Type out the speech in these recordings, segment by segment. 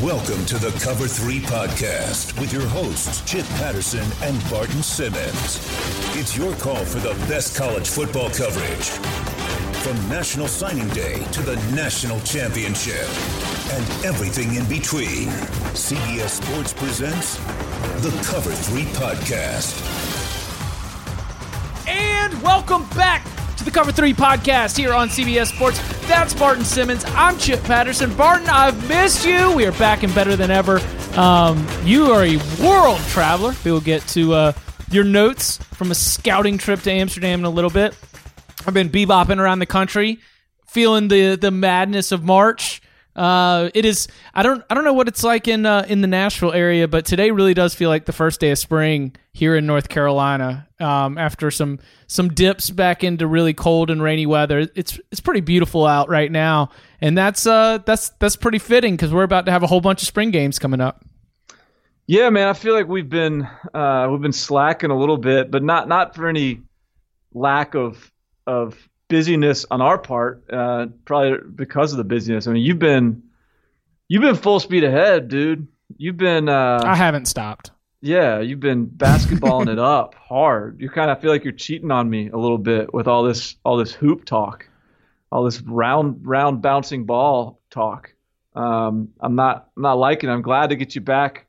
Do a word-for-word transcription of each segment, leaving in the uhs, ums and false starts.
Welcome to the Cover three Podcast with your hosts, Chip Patterson and Barton Simmons. It's your call for the best college football coverage. From National Signing Day to the National Championship and everything in between, C B S Sports presents the Cover three Podcast. And welcome back to the Cover three Podcast here on C B S Sports. That's Barton Simmons. I'm Chip Patterson. Barton, I've missed you. We are back and better than ever. Um, you are a world traveler. We will get to uh, your notes from a scouting trip to Amsterdam in a little bit. I've been bebopping around the country, feeling the the madness of March. Uh, it is. I don't. I don't know what it's like in uh, in the Nashville area, but today really does feel like the first day of spring here in North Carolina. Um, after some some dips back into really cold and rainy weather, it's it's pretty beautiful out right now, and that's uh that's that's pretty fitting because we're about to have a whole bunch of spring games coming up. Yeah, man. I feel like we've been uh, we've been slacking a little bit, but not not for any lack of of. busyness on our part, uh, probably because of the busyness. I mean, you've been you've been full speed ahead, dude. You've been. Uh, I haven't stopped. Yeah, you've been basketballing it up hard. You kind of feel like you're cheating on me a little bit with all this all this hoop talk, all this round round bouncing ball talk. Um, I'm not I'm not liking it. I'm glad to get you back.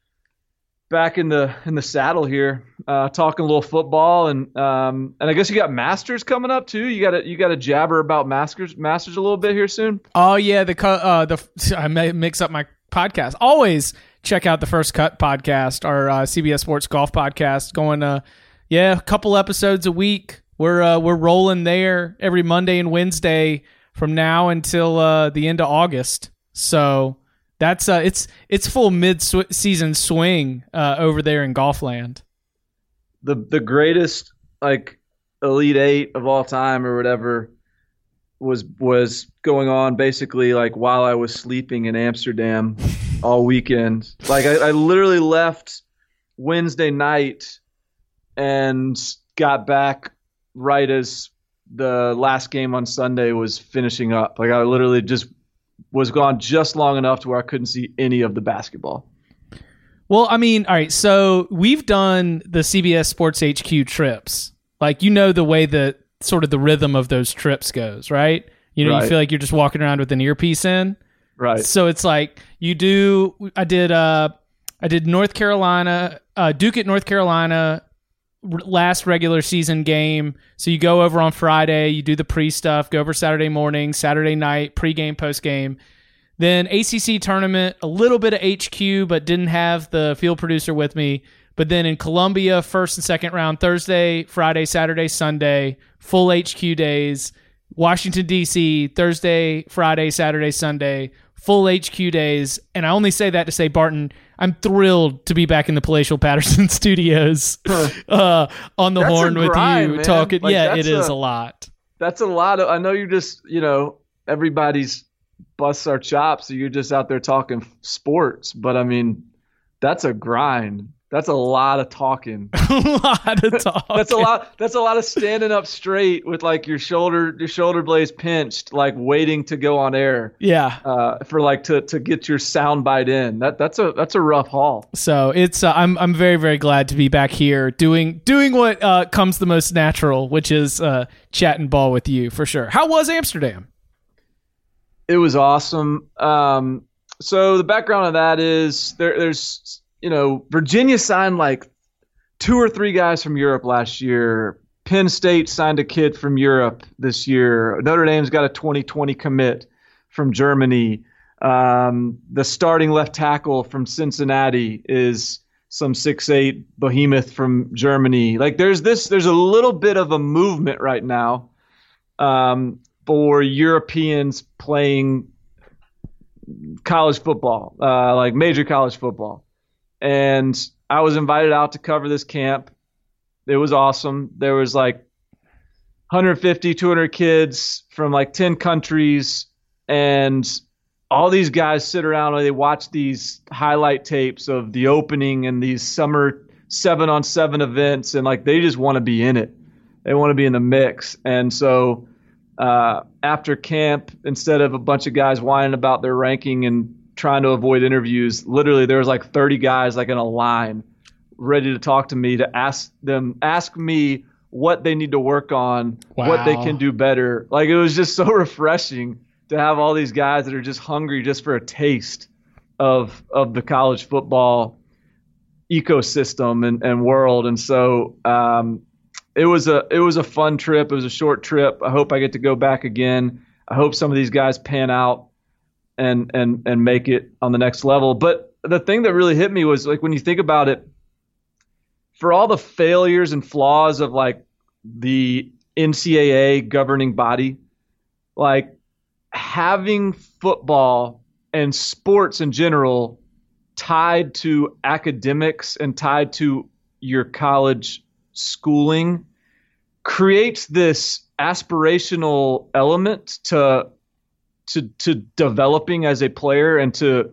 Back in the in the saddle here, uh, talking a little football, and um, and I guess you got Masters coming up too. You got a you got a jabber about Masters Masters a little bit here soon. Oh yeah, the uh, the I may mix up my podcast. Always check out the First Cut podcast, our uh, C B S Sports Golf podcast. Going uh yeah, a couple episodes a week. We're uh, we're rolling there every Monday and Wednesday from now until uh, the end of August. So. That's uh, it's it's full mid-season swing uh, over there in Golfland. The the greatest like Elite Eight of all time or whatever was was going on basically like while I was sleeping in Amsterdam all weekend. Like I, I literally left Wednesday night and got back right as the last game on Sunday was finishing up. Like I literally just. was gone just long enough to where I couldn't see any of the basketball. Well, I mean, all right, so we've done the C B S Sports H Q trips. Like, you know the way that sort of the rhythm of those trips goes, right? You know, right. You feel like you're just walking around with an earpiece in. Right. So it's like you do, I did, uh, I did North Carolina, uh, Duke at North Carolina, last regular season game. So you go over on Friday, you do the pre stuff, go over Saturday morning, Saturday night, pregame, postgame. Then A C C tournament, a little bit of H Q, but didn't have the field producer with me. But then in Columbia, first and second round, Thursday, Friday, Saturday, Sunday, full H Q days. Washington, D C, Thursday, Friday, Saturday, Sunday, full H Q days. And I only say that to say, Barton, I'm thrilled to be back in the Palatial Patterson studios uh, on the that's horn with grind, you man. talking. Like, yeah, it is a, a lot. That's a lot of, I know you just, you know, everybody's busts our chops. So you're just out there talking sports, but I mean, that's a grind. That's a lot of talking. a lot of talking. that's a lot. That's a lot of standing up straight with like your shoulder, your shoulder blades pinched, like waiting to go on air. Yeah. Uh, for like to, to get your sound bite in. That that's a that's a rough haul. So it's uh, I'm I'm very very glad to be back here doing doing what uh, comes the most natural, which is uh, chatting ball with you for sure. How was Amsterdam? It was awesome. Um, so the background of that is there, there's. You know, Virginia signed like two or three guys from Europe last year. Penn State signed a kid from Europe this year. Notre Dame's got a twenty twenty commit from Germany. Um, the starting left tackle from Cincinnati is some six eight behemoth from Germany. Like there's this, there's a little bit of a movement right now um, for Europeans playing college football, uh, like major college football. And I was invited out to cover this camp. It was awesome. There was like one hundred fifty, two hundred kids from like ten countries. And all these guys sit around and they watch these highlight tapes of the opening and these summer seven on seven events. And like, they just want to be in it. They want to be in the mix. And so uh, after camp, instead of a bunch of guys whining about their ranking and trying to avoid interviews, literally there was like thirty guys like in a line ready to talk to me to ask them, ask me what they need to work on, wow. what they can do better. Like it was just so refreshing to have all these guys that are just hungry just for a taste of of the college football ecosystem and, and world. And so um, it was a it was a fun trip. It was a short trip. I hope I get to go back again. I hope some of these guys pan out and and and make it on the next level. But the thing that really hit me was like when you think about it, for all the failures and flaws of like the N C double A governing body, like having football and sports in general tied to academics and tied to your college schooling creates this aspirational element to to to developing as a player and to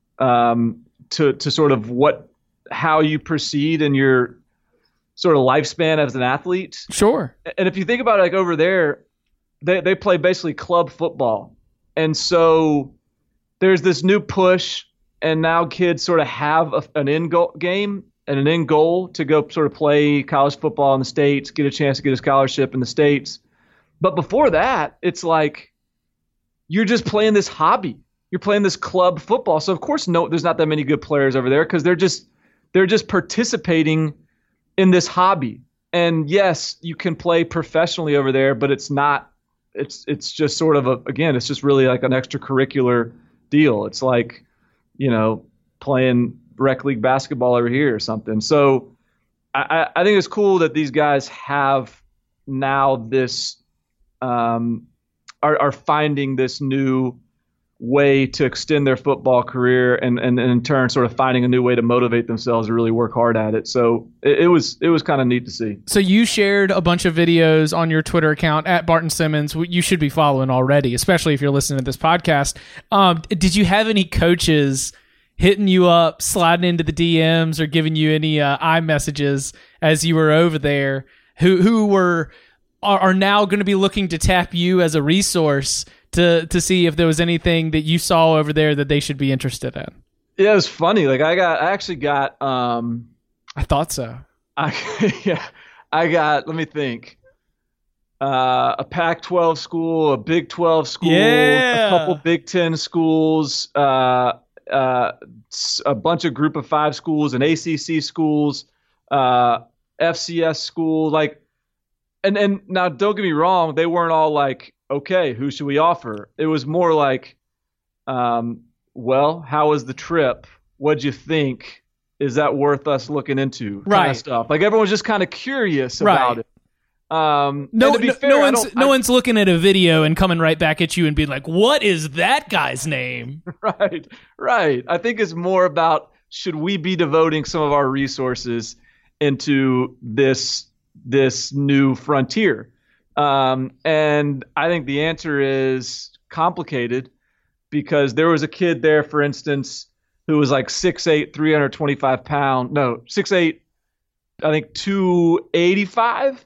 um to to sort of what how you proceed in your sort of lifespan as an athlete. Sure. And if you think about it, like over there, they they play basically club football. And so there's this new push, and now kids sort of have a, an end goal game and an end goal to go sort of play college football in the States, get a chance to get a scholarship in the States. But before that, it's like you're just playing this hobby. You're playing this club football. So of course, no, there's not that many good players over there because they're just they're just participating in this hobby. And yes, you can play professionally over there, but it's not. It's it's just sort of a again, it's just really like an extracurricular deal. It's like, you know, playing rec league basketball over here or something. So I, I think it's cool that these guys have now this um, are, are finding this new way to extend their football career and, and, and in turn sort of finding a new way to motivate themselves to really work hard at it. So it, it was it was kind of neat to see. So you shared a bunch of videos on your Twitter account at Barton Simmons. You should be following already, especially if you're listening to this podcast. Um, did you have any coaches hitting you up, sliding into the D Ms, or giving you any uh, iMessages as you were over there who who were are, are now going to be looking to tap you as a resource to to see if there was anything that you saw over there that they should be interested in? Yeah, it was funny. Like I got, I actually got. Um, I thought so. I yeah, I got. Let me think. Uh, a Pac twelve school, a Big twelve school, yeah. a couple Big Ten schools, uh, uh, a bunch of Group of Five schools, and A C C schools, uh, F C S school. Like, and and now don't get me wrong, they weren't all like, okay, who should we offer? It was more like, um, well, how was the trip? What'd you think? Is that worth us looking into? Kind right. of stuff. Like everyone's just kind of curious about right. it. Um, no, to be no, fair, no I one's don't- no I- one's looking at a video and coming right back at you and being like, "What is that guy's name?" Right, right. I think it's more about should we be devoting some of our resources into this this new frontier? Um, and I think the answer is complicated because there was a kid there, for instance, who was like six eight, three hundred twenty-five pounds. No, six eight, I think two eighty-five,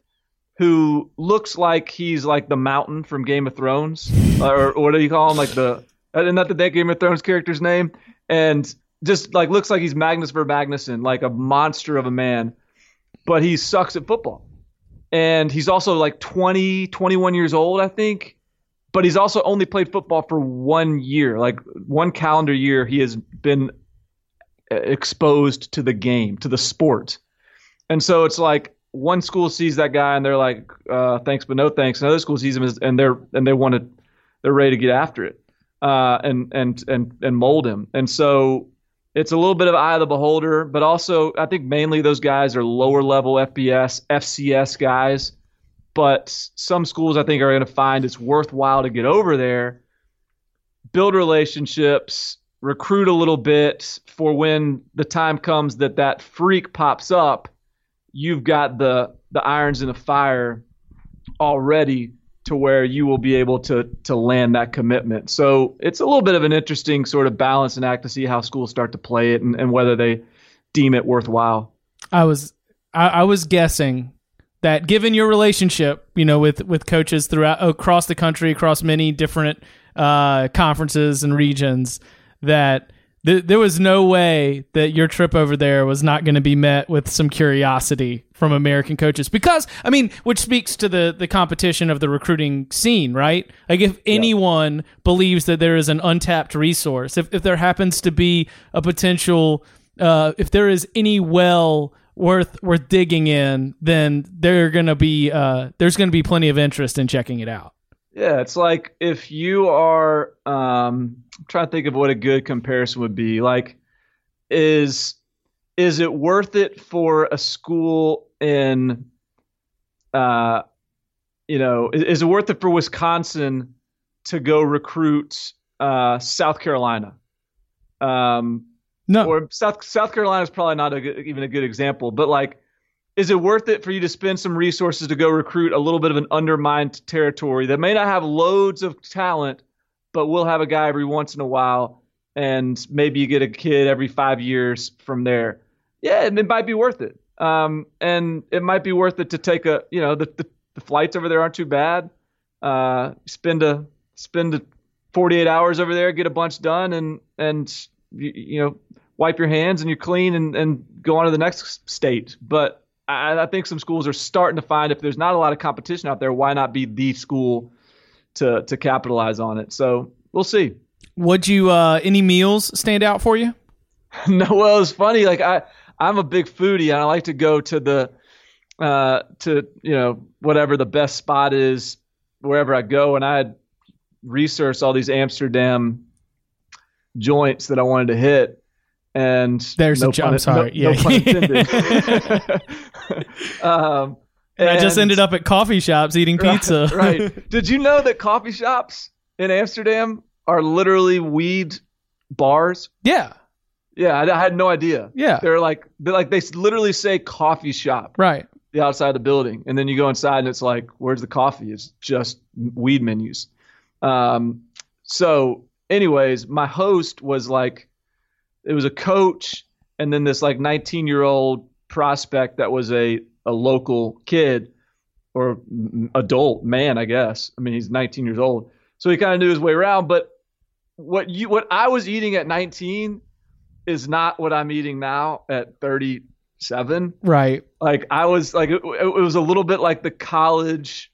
who looks like he's like the Mountain from Game of Thrones, or, or what do you call him? Like the, isn't that the Game of Thrones character's name? And just like looks like he's Magnus Vermagnuson, like a monster of a man, but he sucks at football. And he's also like twenty, twenty-one years old, I think. But he's also only played football for one year, like one calendar year. He has been exposed to the game, to the sport. And so it's like one school sees that guy and they're like, uh, thanks, but no thanks. Another school sees him and they're and they want to, they're ready to get after it uh, and and and and mold him. And so it's a little bit of eye of the beholder, but also I think mainly those guys are lower level F B S, F C S guys. But some schools I think are going to find it's worthwhile to get over there, build relationships, recruit a little bit for when the time comes that that freak pops up, you've got the the irons in the fire already to where you will be able to to land that commitment. So it's a little bit of an interesting sort of balance and act to see how schools start to play it and, and whether they deem it worthwhile. I was I, I was guessing that given your relationship, you know, with, with coaches throughout across the country, across many different uh, conferences and regions, that th- there was no way that your trip over there was not going to be met with some curiosity from American coaches. Because, I mean, which speaks to the, the competition of the recruiting scene, right? Like, if anyone yeah. believes that there is an untapped resource, if, if there happens to be a potential, uh, if there is any well worth worth digging in, then there gonna be uh, there's going to be plenty of interest in checking it out. Yeah, it's like if you are um, I'm trying to think of what a good comparison would be. Like, is is it worth it for a school in, uh, you know, is, is it worth it for Wisconsin to go recruit uh, South Carolina? Um, no, or South South Carolina is probably not a good, even a good example, but like, is it worth it for you to spend some resources to go recruit a little bit of an undermined territory that may not have loads of talent, but will have a guy every once in a while, and maybe you get a kid every five years from there? Yeah, it, it might be worth it. Um, and it might be worth it to take a, you know, the, the, the flights over there aren't too bad. Uh, spend a, spend a forty-eight hours over there, get a bunch done, and, and, you, you know, wipe your hands and you're clean, and, and go on to the next state. But I, I think some schools are starting to find, if there's not a lot of competition out there, why not be the school to, to capitalize on it? So we'll see. Would you, uh, any meals stand out for you? No, well, it's funny. Like, I, I'm a big foodie, and I like to go to the, uh, to, you know, whatever the best spot is wherever I go. And I had researched all these Amsterdam joints that I wanted to hit. And there's no a jump. Sorry. No, yeah. no pun intended. um, and, and I just ended up at coffee shops eating pizza. Right, right. Did you know that coffee shops in Amsterdam are literally weed bars? Yeah. Yeah, I, I had no idea. Yeah. They're like, they're like, they literally say coffee shop. Right. The outside of the building. And then you go inside and it's like, where's the coffee? It's just weed menus. Um, so anyways, my host was like, it was a coach, and then this like nineteen year old prospect that was a, a local kid or adult man, I guess. I mean, he's nineteen years old. So he kind of knew his way around, but what you, what I was eating at nineteen is not what I'm eating now at thirty-seven. Right. Like, I was like, it, it was a little bit like the college,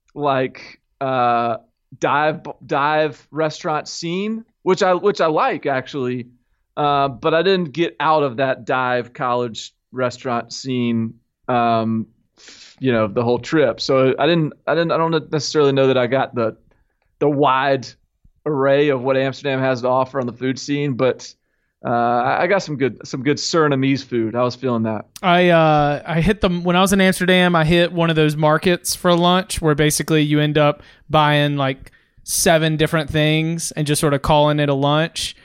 like, uh, dive, dive restaurant scene, which I, which I like actually. Uh, but I didn't get out of that dive college restaurant scene, um, you know, the whole trip. So I didn't, I didn't, I don't necessarily know that I got the, the wide array of what Amsterdam has to offer on the food scene, but uh, I got some good, some good Surinamese food. I was feeling that. I, uh, I hit them when I was in Amsterdam. I hit one of those markets for lunch where basically you end up buying like seven different things and just sort of calling it a lunch.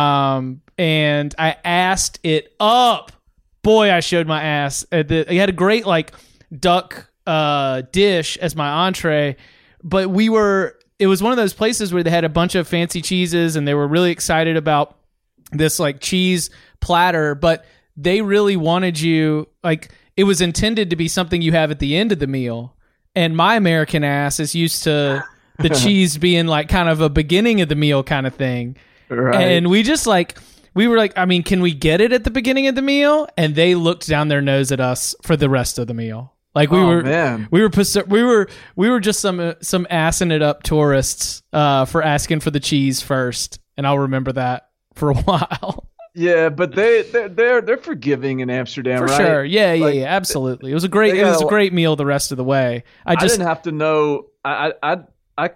Um, and I asked it up. Boy, I showed my ass. At the, I had a great like duck uh, dish as my entree, but we were. It was one of those places where they had a bunch of fancy cheeses, and they were really excited about this like cheese platter. But they really wanted you like it was intended to be something you have at the end of the meal. And my American ass is used to the cheese being like kind of a beginning of the meal kind of thing. Right. And we just like, we were like, I mean, can we get it at the beginning of the meal? And they looked down their nose at us for the rest of the meal. Like we oh, were, man. we were, we were, we were just some, some assing it up tourists, uh, for asking for the cheese first. And I'll remember that for a while. Yeah. But they, they're, they're, they're forgiving in Amsterdam, for right? sure. Yeah. Yeah. Like, yeah. Absolutely. It was a great, it was a great meal the rest of the way. I just I didn't have to know. I, I, I,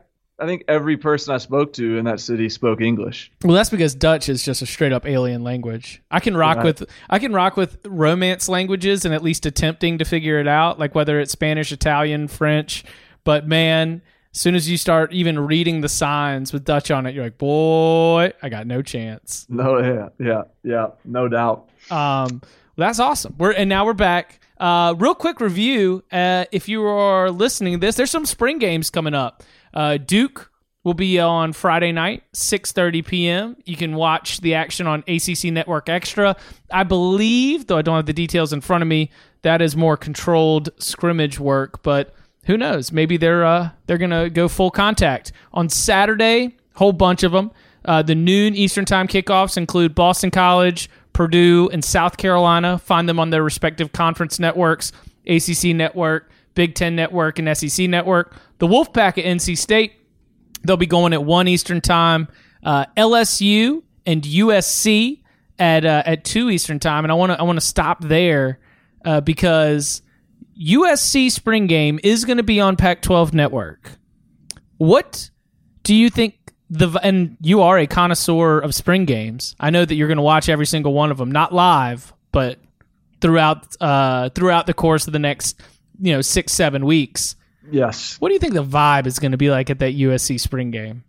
I think every person I spoke to in that city spoke English. Well, that's because Dutch is just a straight up alien language. I can rock right. with I can rock with Romance languages and at least attempting to figure it out, like whether it's Spanish, Italian, French. But man, as soon as you start even reading the signs with Dutch on it, you're like, boy, I got no chance. No, yeah, yeah, yeah, no doubt. Um, well, that's awesome. We're and now we're back. Uh, real quick review. Uh, if you are listening to this, there's some spring games coming up. Uh, Duke will be on Friday night, six thirty p.m. You can watch the action on A C C Network Extra. I believe, though I don't have the details in front of me, that is more controlled scrimmage work, but who knows? Maybe they're uh, they're going to go full contact. On Saturday, whole bunch of them. Uh, the noon Eastern Time kickoffs include Boston College, Purdue, and South Carolina. Find them on their respective conference networks, A C C Network, Big Ten Network, and S E C Network. The Wolfpack at N C State, they'll be going at one Eastern Time. Uh, L S U and U S C at uh, at two Eastern Time. And I want to I want to stop there uh, because U S C spring game is going to be on Pac twelve Network. What do you think? The and you are a connoisseur of spring games. I know that you're going to watch every single one of them, not live, but throughout uh, throughout the course of the next, you know, six seven weeks. Yes. What do you think the vibe is going to be like at that U S C spring game?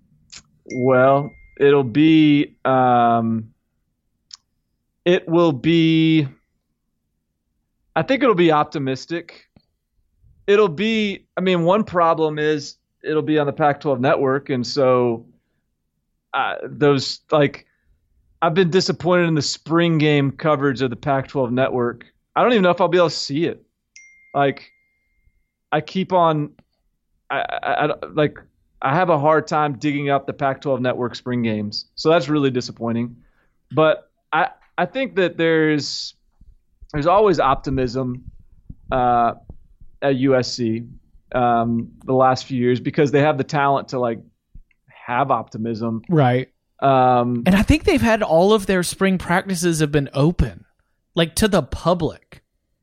Well, it'll be um, it will be. I think it'll be optimistic. It'll be. I mean, one problem is. It'll be on the Pac twelve network. And so uh, those, like, I've been disappointed in the spring game coverage of the Pac twelve network. I don't even know if I'll be able to see it. Like, I keep on, I, I, I like, I have a hard time digging up the Pac twelve network spring games. So that's really disappointing. But I, I think that there's, there's always optimism uh, at U S C. Um, the last few years because they have the talent to like have optimism. Right. Um, and I think they've had all of their spring practices have been open, like to the public.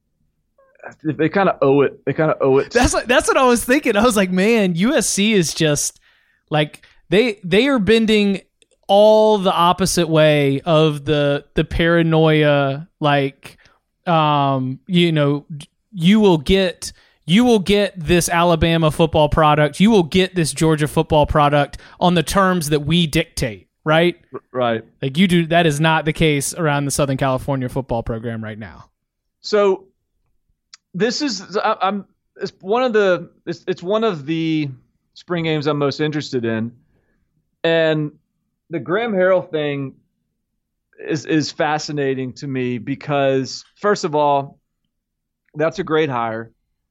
They kind of owe it. They kind of owe it. That's what, that's what I was thinking. I was like, man, U S C is just like they they are bending all the opposite way of the the paranoia. Like, um, you know, you will get. You will get this Alabama football product. You will get this Georgia football product on the terms that we dictate, right? Right. Like you do. That is not the case around the Southern California football program right now. So this is I, I'm it's one of the it's, it's one of the spring games I'm most interested in, and the Graham Harrell thing is is fascinating to me because first of all, that's a great hire.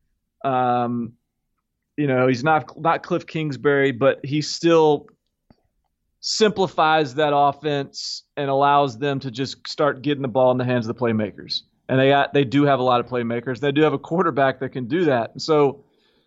Um, you know, he's not not Cliff Kingsbury, but he still simplifies that offense and allows them to just start getting the ball in the hands of the playmakers. And they got, they do have a lot of playmakers. They do have a quarterback that can do that. And so,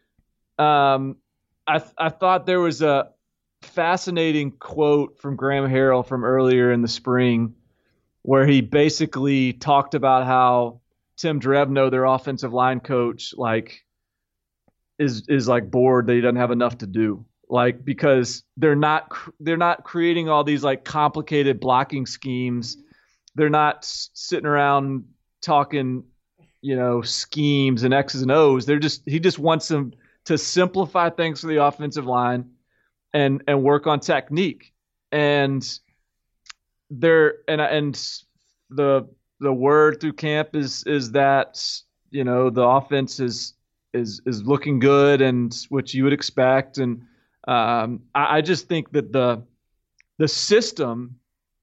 um, I I thought there was a fascinating quote from Graham Harrell from earlier in the spring, where he basically talked about how Tim Drevno, their offensive line coach, like. is is like bored that he doesn't have enough to do, like because they're not they're not creating all these like complicated blocking schemes. They're not sitting around talking, you know, schemes and X's and O's. They're just he just wants them to simplify things for the offensive line and and work on technique. And they're and and the the word through camp is is that, you know, the offense is is is looking good and what you would expect. And um, I, I just think that the the system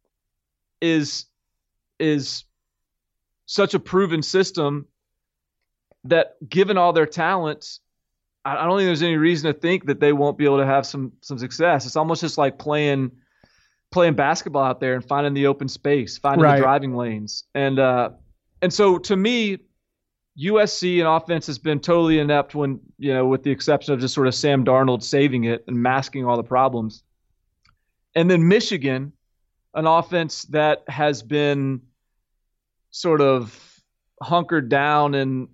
is is such a proven system that given all their talents, I, I don't think there's any reason to think that they won't be able to have some some success. It's almost just like playing playing basketball out there and finding the open space, finding right. the driving lanes. And uh, and so to me, U S C in offense has been totally inept when, you know, with the exception of just sort of Sam Darnold saving it and masking all the problems. And then Michigan, an offense that has been sort of hunkered down in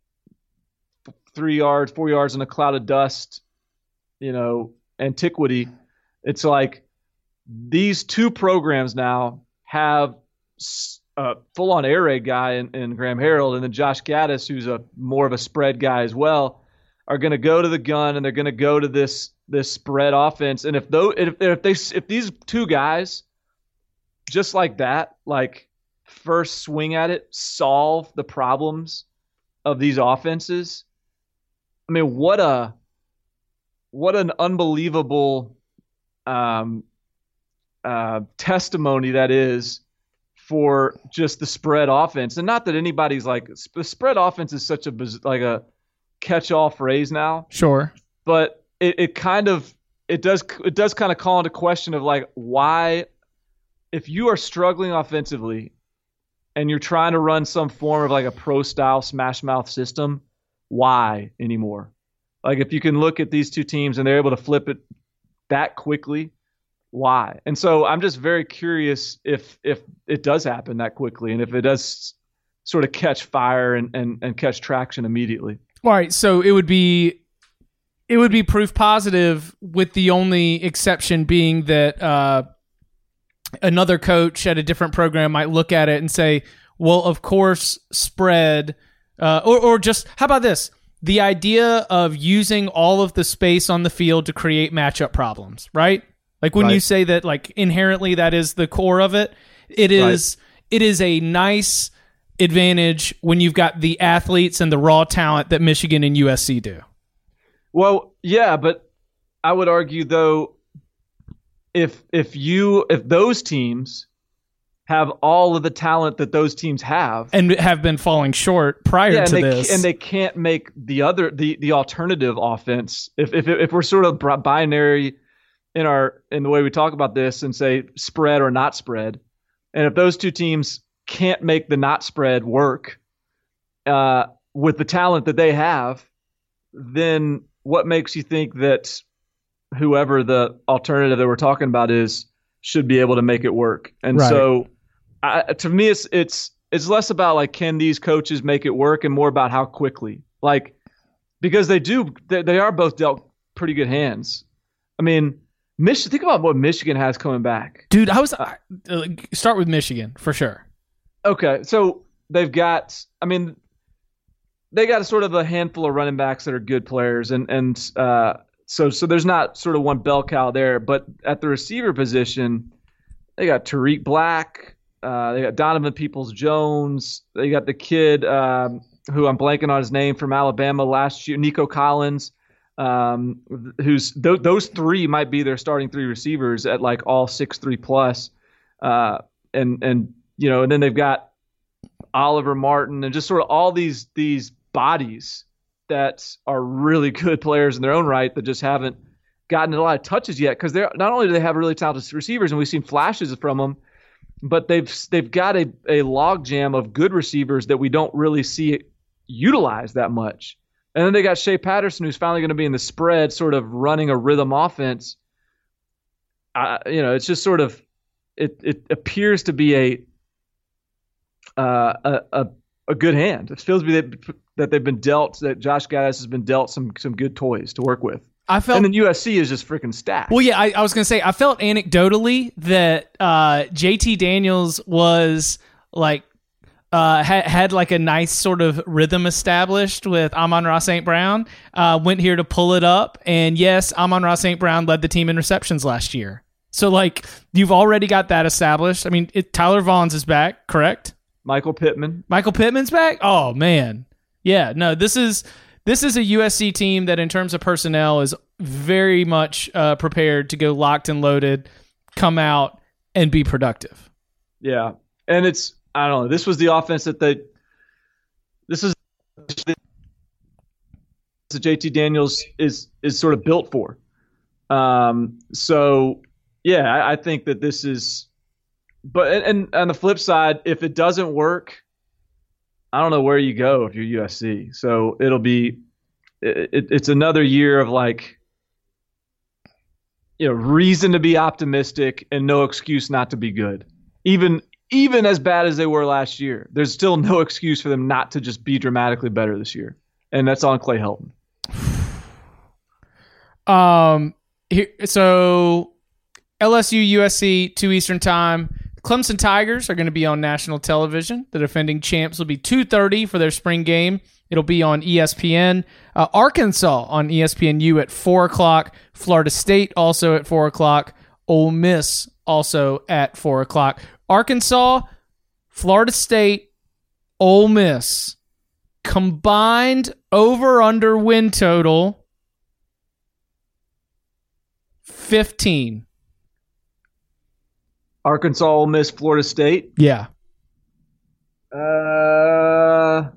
three yards, four yards in a cloud of dust, you know, antiquity. It's like these two programs now have a full-on air raid guy in, in Graham Harrell, and then Josh Gaddis, who's a more of a spread guy as well, are going to go to the gun and they're going to go to this this spread offense. And if though if, if they if these two guys just like that, like first swing at it, solve the problems of these offenses, I mean, what a what an unbelievable um, uh, testimony that is for just the spread offense. And not that anybody's like, the spread offense is such a like a catch-all phrase now. Sure. But it, it kind of it does it does kind of call into question of like why, if you are struggling offensively and you're trying to run some form of like a pro style smash mouth system, why anymore? Like if you can look at these two teams and they're able to flip it that quickly, why? And so I'm just very curious if if it does happen that quickly and if it does sort of catch fire and, and, and catch traction immediately. All right, so it would be it would be proof positive, with the only exception being that uh, another coach at a different program might look at it and say, well, of course, spread, uh, or, or just, how about this? The idea of using all of the space on the field to create matchup problems, right? Like when right. you say that, like inherently that is the core of it, it is right. It is a nice advantage when you've got the athletes and the raw talent that Michigan and U S C do. Well, yeah, but I would argue though, if if you if those teams have all of the talent that those teams have and have been falling short prior yeah, to and they, this, and they can't make the other the the alternative offense. If if if we're sort of binary in our in the way we talk about this and say spread or not spread, and if those two teams can't make the not spread work uh, with the talent that they have, then what makes you think that whoever the alternative that we're talking about is should be able to make it work? And right. so I, to me, it's, it's, it's less about like, can these coaches make it work, and more about how quickly, like, because they do, they, they are both dealt pretty good hands. I mean, Mich- think about what Michigan has coming back. Dude, I was, uh, start with Michigan for sure. Okay. So they've got, I mean, they got a sort of a handful of running backs that are good players, and and uh, so so there's not sort of one bell cow there. But at the receiver position, they got Tariq Black, uh, they got Donovan Peoples-Jones, they got the kid um, who I'm blanking on his name from Alabama last year, Nico Collins, um, who's th- those three might be their starting three receivers at like all six three plus, uh, and and you know, and then they've got Oliver Martin and just sort of all these these bodies that are really good players in their own right that just haven't gotten a lot of touches yet, because they're not only do they have really talented receivers and we've seen flashes from them, but they've they've got a, a log jam of good receivers that we don't really see utilized that much. And then they got Shea Patterson, who's finally going to be in the spread, sort of running a rhythm offense. Uh, you know, it's just sort of it it appears to be a uh, a, a a good hand. It feels to be that, that they've been dealt, that Josh Gaddis has been dealt some some good toys to work with. I felt, and then U S C is just freaking stacked. Well, yeah, I, I was going to say, I felt anecdotally that uh, J T Daniels was like, uh, had, had like a nice sort of rhythm established with Amon-Ra Saint Brown, uh, went here to pull it up. And yes, Amon-Ra Saint Brown led the team in receptions last year. So like, you've already got that established. I mean, it, Tyler Vaughns is back, correct? Michael Pittman. Michael Pittman's back? Oh, man. Yeah, no, this is... This is a U S C team that, in terms of personnel, is very much uh, prepared to go locked and loaded, come out, and be productive. Yeah, and it's, I don't know, this was the offense that they, this is the J T Daniels is is sort of built for. Um, so, yeah, I, I think that this is, but and, and on the flip side, if it doesn't work, I don't know where you go if you're U S C. So it'll be, it, it's another year of like, you know, reason to be optimistic and no excuse not to be good. Even even as bad as they were last year, there's still no excuse for them not to just be dramatically better this year. And that's on Clay Helton. Um, here, so L S U, U S C, two Eastern time. Clemson Tigers are going to be on national television. The defending champs will be two thirty for their spring game. It'll be on E S P N. Uh, Arkansas on E S P N U at four o'clock. Florida State also at four o'clock. Ole Miss also at four o'clock. Arkansas, Florida State, Ole Miss. Combined over-under win total, fifteen. Arkansas, Ole Miss, Florida State. Yeah. Uh,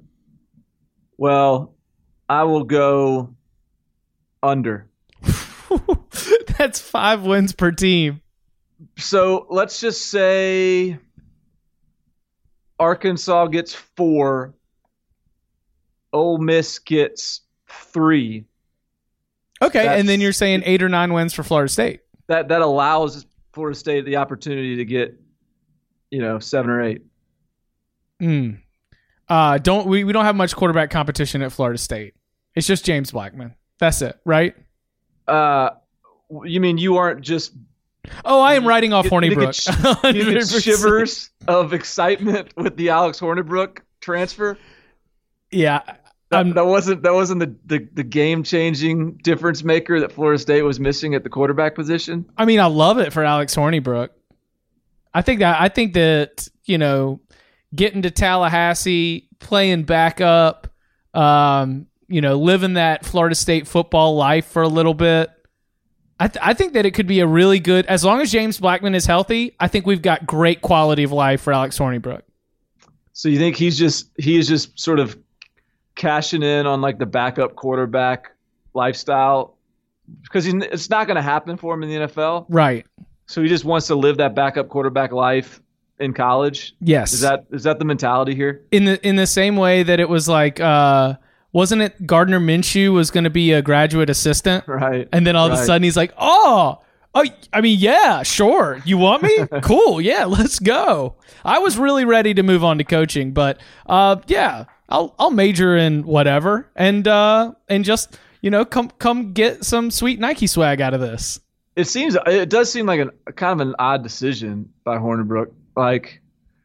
well, I will go under. That's five wins per team. So let's just say Arkansas gets four. Ole Miss gets three. Okay, That's, and then you're saying eight or nine wins for Florida State. That that allows Florida State the opportunity to get, you know, seven or eight. Hmm. Uh, don't we, we don't have much quarterback competition at Florida State. It's just James Blackman. That's it, right? Uh, you mean you aren't just... Oh, I am writing off you, Hornibrook. You get shivers of excitement with the Alex Hornibrook transfer? Yeah. That, that wasn't that wasn't the, the, the game-changing difference maker that Florida State was missing at the quarterback position? I mean, I love it for Alex Hornibrook. I think that I think that, you know, getting to Tallahassee, playing backup, um, you know, living that Florida State football life for a little bit. I, th- I think that it could be a really good, as long as James Blackman is healthy, I think we've got great quality of life for Alex Hornibrook. So you think he's just he is just sort of cashing in on like the backup quarterback lifestyle, because he's, it's not going to happen for him in the N F L, right? So he just wants to live that backup quarterback life in college. Yes, is that is that the mentality here? In the in the same way that it was like. Uh, Wasn't it Gardner Minshew was going to be a graduate assistant? Right. And then all right. of a sudden he's like, oh, oh, I mean, yeah, sure. You want me? Cool. Yeah, let's go. I was really ready to move on to coaching, but uh, yeah, I'll I'll major in whatever and uh, and just, you know, come come get some sweet Nike swag out of this. It seems it does seem like an kind of an odd decision by Hornibrook. Like,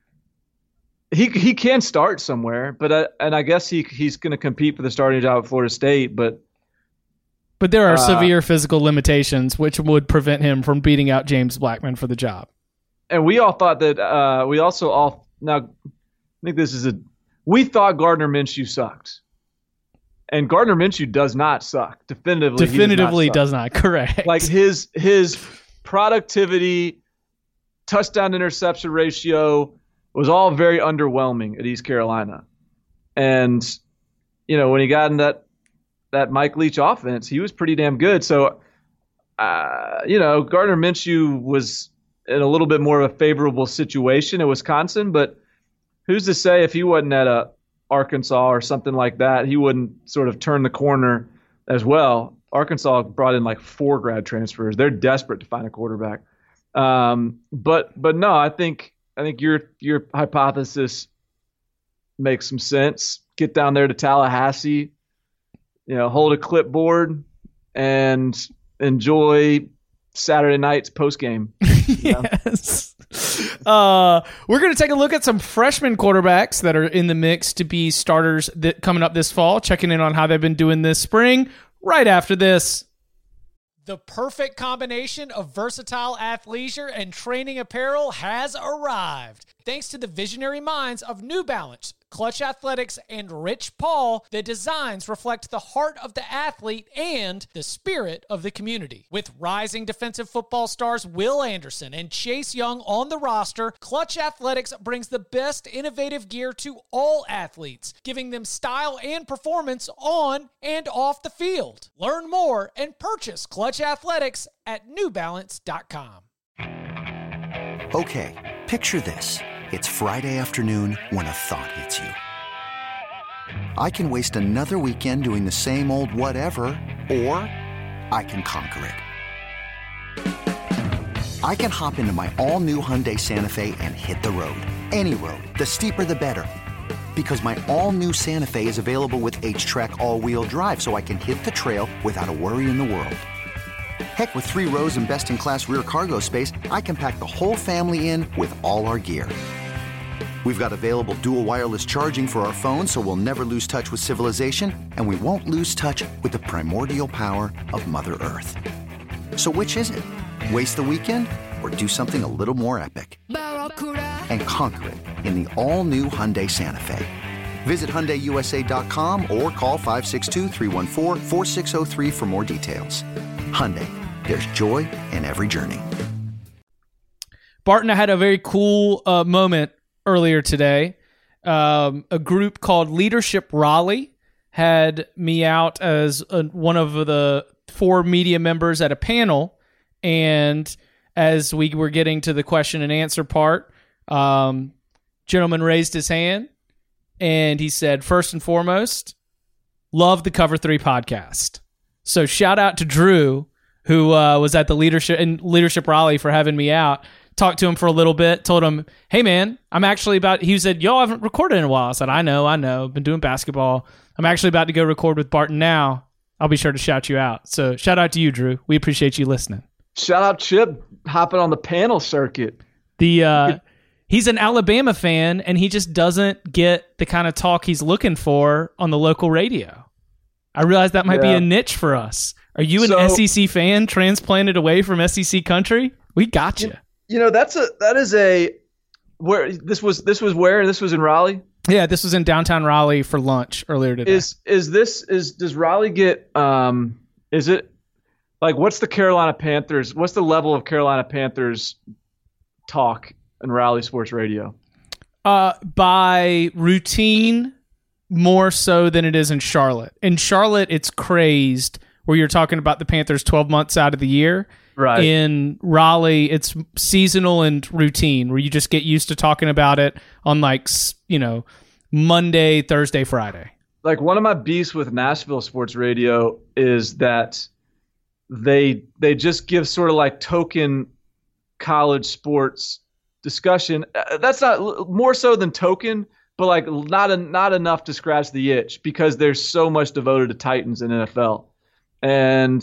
He he can start somewhere, but uh, and I guess he he's going to compete for the starting job at Florida State. But but there are uh, severe physical limitations which would prevent him from beating out James Blackman for the job. And we all thought that uh, we also all now I think this is a we thought Gardner Minshew sucked, and Gardner Minshew does not suck. Definitively, definitively does not, does not. Correct. Like his his productivity, touchdown interception ratio was all very underwhelming at East Carolina. And, you know, when he got in that that Mike Leach offense, he was pretty damn good. So, uh, you know, Gardner Minshew was in a little bit more of a favorable situation at Wisconsin, but who's to say if he wasn't at a Arkansas or something like that, he wouldn't sort of turn the corner as well. Arkansas brought in like four grad transfers. They're desperate to find a quarterback. Um, but but no, I think I think your your hypothesis makes some sense. Get down there to Tallahassee, you know, hold a clipboard and enjoy Saturday night's post game. Yes. Uh, we're going to take a look at some freshman quarterbacks that are in the mix to be starters that coming up this fall, checking in on how they've been doing this spring, right after this. The perfect combination of versatile athleisure and training apparel has arrived. Thanks to the visionary minds of New Balance, Clutch Athletics, and Rich Paul, the designs reflect the heart of the athlete and the spirit of the community. With rising defensive football stars Will Anderson and Chase Young on the roster, Clutch Athletics brings the best innovative gear to all athletes, giving them style and performance on and off the field. Learn more and purchase Clutch Athletics at new balance dot com. Okay, picture this. It's Friday afternoon when a thought hits you. I can waste another weekend doing the same old whatever, or I can conquer it. I can hop into my all-new Hyundai Santa Fe and hit the road. Any road. The steeper, the better. Because my all-new Santa Fe is available with H-Track all-wheel drive, so I can hit the trail without a worry in the world. Heck, with three rows and best-in-class rear cargo space, I can pack the whole family in with all our gear. We've got available dual wireless charging for our phones, so we'll never lose touch with civilization, and we won't lose touch with the primordial power of Mother Earth. So which is it? Waste the weekend or do something a little more epic? And conquer it in the all-new Hyundai Santa Fe. Visit Hyundai U S A dot com or call five six two, three one four, four six zero three for more details. Hyundai, there's joy in every journey. Barton, I had a very cool uh, moment earlier today. Um, a group called Leadership Raleigh had me out as a, one of the four media members at a panel, And as we were getting to the question and answer part, um, gentleman raised his hand and he said, first and foremost, love the Cover Three podcast. So shout out to Drew, who uh, was at the leadership in Leadership Raleigh for having me out. Talked to him for a little bit, told him, hey man, I'm actually about, he said, yo, I haven't recorded in a while. I said, I know, I know, been doing basketball. I'm actually about to go record with Barton now. I'll be sure to shout you out. So shout out to you, Drew. We appreciate you listening. Shout out Chip, hopping on the panel circuit. The uh, he's an Alabama fan, and he just doesn't get the kind of talk he's looking for on the local radio. I realize that might Yeah. be a niche for us. Are you an So- S E C fan transplanted away from S E C country? We got you. You know, that's a that is a where this was this was where this was in Raleigh. Yeah, this was in downtown Raleigh for lunch earlier today. Is is this is does Raleigh get um is it like what's the Carolina Panthers? What's the level of Carolina Panthers talk in Raleigh sports radio? Uh, by routine, more so than it is in Charlotte. In Charlotte, it's crazed where you're talking about the Panthers twelve months out of the year. Right. In Raleigh, it's seasonal and routine where you just get used to talking about it on like, s- you know, Monday, Thursday, Friday. Like one of my beefs with Nashville sports radio is that they they just give sort of like token college sports discussion. Uh, That's not more so than token, but like not a, not enough to scratch the itch because there's so much devoted to Titans in N F L. And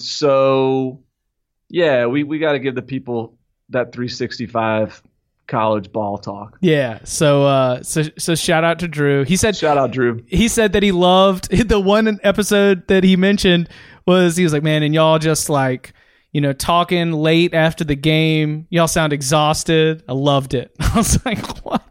so, yeah, we, we got to give the people that three sixty-five college ball talk. Yeah. So, uh, so, so shout out to Drew. He said, Shout out, Drew. he said that he loved the one episode that he mentioned was he was like, man, and y'all just like, you know, talking late after the game. Y'all sound exhausted. I loved it. I was like, what?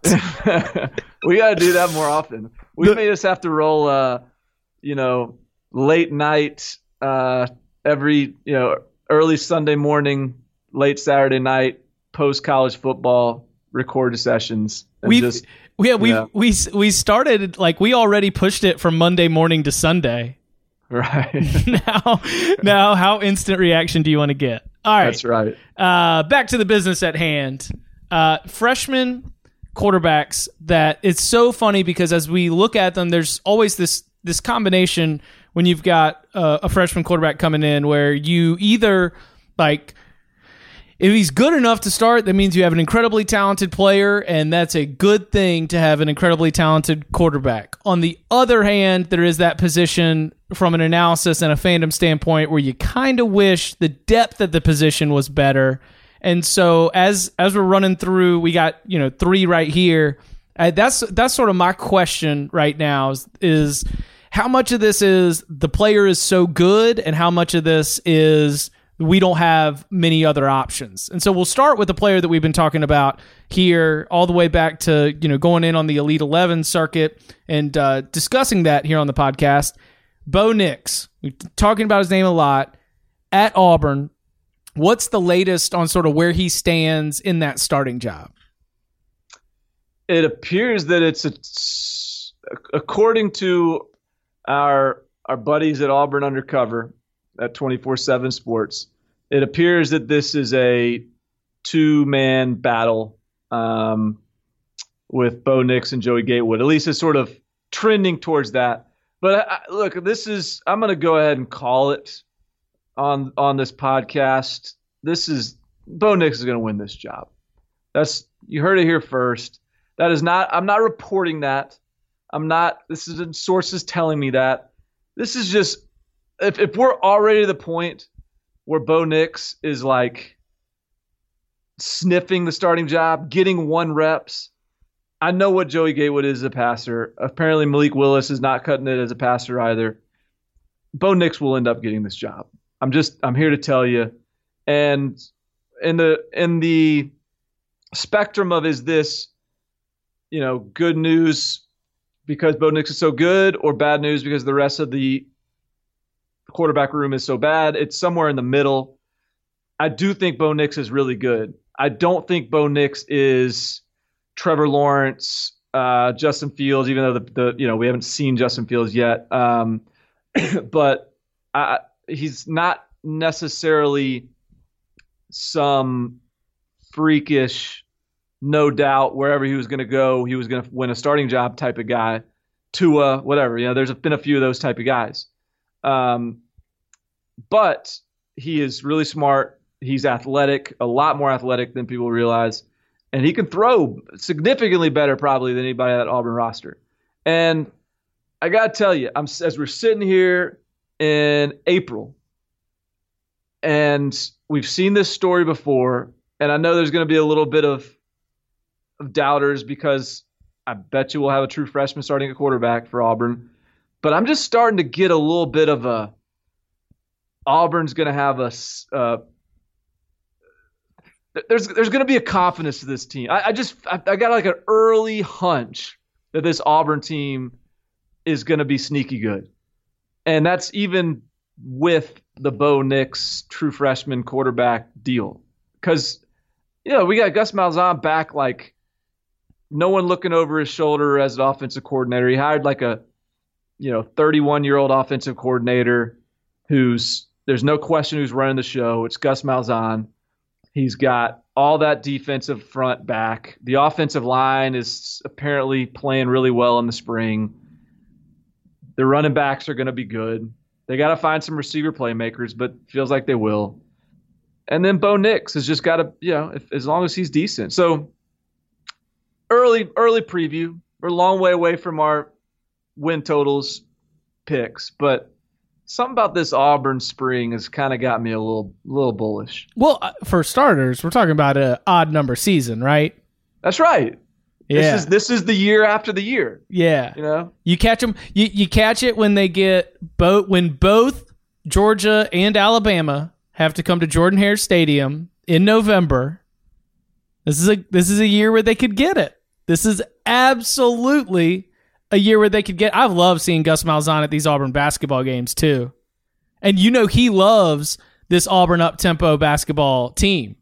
We got to do that more often. We The- may just have to roll, uh, you know, late night, uh, every, you know, early Sunday morning, late Saturday night, post college football recorded sessions. And We've, just, yeah, we yeah. we we started like we already pushed it from Monday morning to Sunday. right. now, now, how instant reaction do you want to get? All right, That's right. Uh, back to the business at hand. Uh, freshman quarterbacks that it's so funny because as we look at them, there's always this this combination when you've got uh, a freshman quarterback coming in where you either like if he's good enough to start, that means you have an incredibly talented player, and that's a good thing to have an incredibly talented quarterback. On the other hand, there is that position from an analysis and a fandom standpoint where you kind of wish the depth of the position was better. And so as as we're running through, we got, you know, three right here. Uh, that's that's sort of my question right now is, is how much of this is the player is so good and how much of this is we don't have many other options. And so we'll start with the player that we've been talking about here all the way back to, you know, going in on the Elite eleven circuit and uh, discussing that here on the podcast. Bo Nix, we're talking about his name a lot, at Auburn. What's the latest on sort of where he stands in that starting job? It appears that it's a, according to our our buddies at Auburn Undercover at twenty-four seven Sports, it appears that this is a two-man battle um, with Bo Nix and Joey Gatewood. At least it's sort of trending towards that. But I, look, this is I'm going to go ahead and call it on on this podcast. This is Bo Nix is going to win this job. That's you heard it here first. That is not. I'm not reporting that. I'm not. This isn't sources telling me that. This is just if if we're already to the point where Bo Nix is like sniffing the starting job, getting one reps. I know what Joey Gatewood is as a passer. Apparently Malik Willis is not cutting it as a passer either. Bo Nix will end up getting this job. I'm just I'm here to tell you. And in the in the spectrum of is this, you know, good news because Bo Nix is so good or bad news because the rest of the quarterback room is so bad, it's somewhere in the middle. I do think Bo Nix is really good. I don't think Bo Nix is Trevor Lawrence, uh, Justin Fields, even though the, the you know we haven't seen Justin Fields yet. Um, but I, he's not necessarily some freakish, no doubt, wherever he was going to go, he was going to win a starting job type of guy. Tua, whatever. You know, there's been a few of those type of guys. Um, but he is really smart. He's athletic, a lot more athletic than people realize. And he can throw significantly better probably than anybody on that Auburn roster. And I got to tell you, I'm, as we're sitting here in April, and we've seen this story before, and I know there's going to be a little bit of, of doubters because I bet you we'll have a true freshman starting at quarterback for Auburn. But I'm just starting to get a little bit of a Auburn's going to have a uh, there's there's going to be a confidence to this team. I, I just I, I got like an early hunch that this Auburn team is going to be sneaky good, and that's even with the Bo Nix true freshman quarterback deal. Because you know we got Gus Malzahn back, like no one looking over his shoulder as an offensive coordinator. He hired like a you know thirty-one year old offensive coordinator who's there's no question who's running the show. It's Gus Malzahn. He's got all that defensive front back. The offensive line is apparently playing really well in the spring. The running backs are going to be good. They got to find some receiver playmakers, but feels like they will. And then Bo Nix has just got to, you know, if, as long as he's decent. So early, early preview. We're a long way away from our win totals picks, but something about this Auburn spring has kind of got me a little, little bullish. Well, uh, for starters, we're talking about an odd number season, right? That's right. Yeah. This is this is the year after the year. Yeah. You know, you catch them. You, you catch it when they get both when both Georgia and Alabama have to come to Jordan-Hare Stadium in November. This is a this is a year where they could get it. This is absolutely a year where they could get. I love seeing Gus Malzahn at these Auburn basketball games too, and you know he loves this Auburn up-tempo basketball team.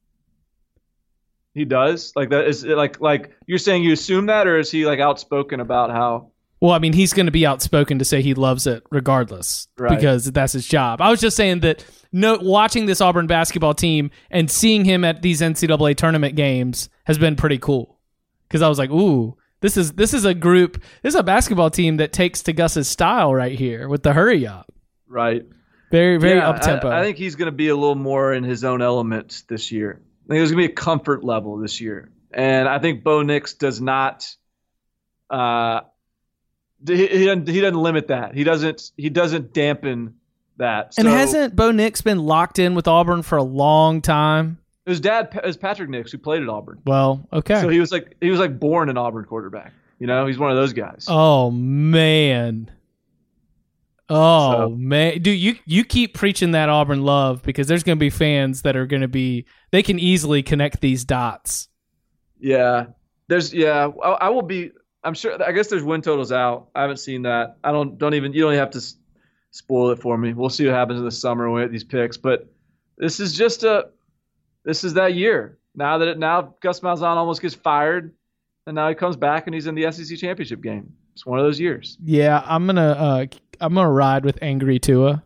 He does? Like that is it like like you're saying you assume that, or is he like outspoken about how? Well, I mean, he's going to be outspoken to say he loves it regardless, right, because that's his job. I was just saying that no, watching this Auburn basketball team and seeing him at these N C double A tournament games has been pretty cool. Because I was like, ooh, this is this is a group, this is a basketball team that takes to Gus's style right here with the hurry up. Right. Very, very yeah, up tempo. I, I think he's going to be a little more in his own element this year. I think there's going to be a comfort level this year. And I think Bo Nix does not uh, he, he, doesn't, he doesn't limit that. He doesn't he doesn't dampen that. And so, hasn't Bo Nix been locked in with Auburn for a long time? His dad is Patrick Nix, who played at Auburn. Well, okay. So he was like he was like born an Auburn quarterback. You know, he's one of those guys. Oh man. Oh So- man, dude, you you keep preaching that Auburn love because there's going to be fans that are going to be they can easily connect these dots. Yeah, there's yeah. I, I will be. I'm sure. I guess there's win totals out. I haven't seen that. I don't don't even. You don't even have to s- spoil it for me. We'll see what happens in the summer when we get these picks. But this is just a. This is that year. Now that it, now Gus Malzahn almost gets fired, and now he comes back and he's in the S E C championship game. It's one of those years. Yeah, I'm gonna uh, I'm gonna ride with Angry Tua.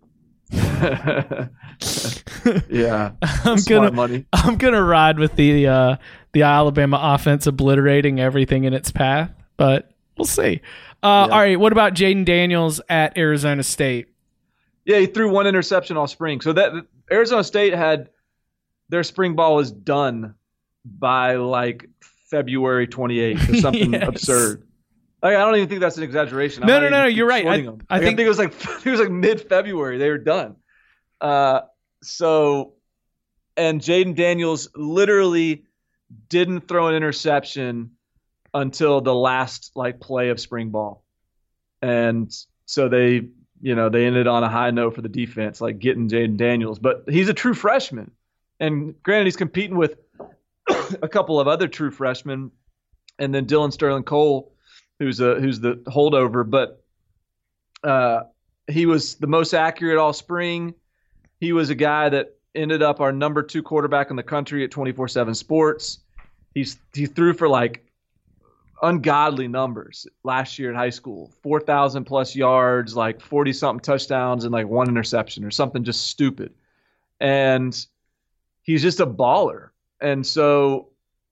Yeah, I'm smart gonna money. I'm gonna ride with the uh, the Alabama offense obliterating everything in its path, but we'll see. Uh, Yeah. All right, what about Jaden Daniels at Arizona State? Yeah, he threw one interception all spring. So that Arizona State had their spring ball was done by like February twenty-eighth or something Yes. absurd. Like, I don't even think that's an exaggeration. I'm No, not no, even no, you're right. shorting I- them. I Like, think- it was like it was like mid-February they were done. Uh, so, and Jaden Daniels literally didn't throw an interception until the last like play of spring ball, and so they, you know, they ended on a high note for the defense, like getting Jaden Daniels. But he's a true freshman, and granted, he's competing with a couple of other true freshmen, and then Dylan Sterling Cole, who's a who's the holdover. But uh, he was the most accurate all spring. He was a guy that ended up our number two quarterback in the country at twenty-four seven Sports. He's he threw for like ungodly numbers last year in high school, four thousand plus yards, like forty something touchdowns, and like one interception or something just stupid. And he's just a baller. And so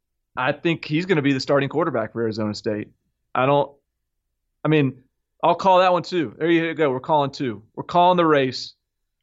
I think he's going to be the starting quarterback for Arizona State. I don't, I mean, I'll call that one too. There you go. We're calling two. We're calling the race.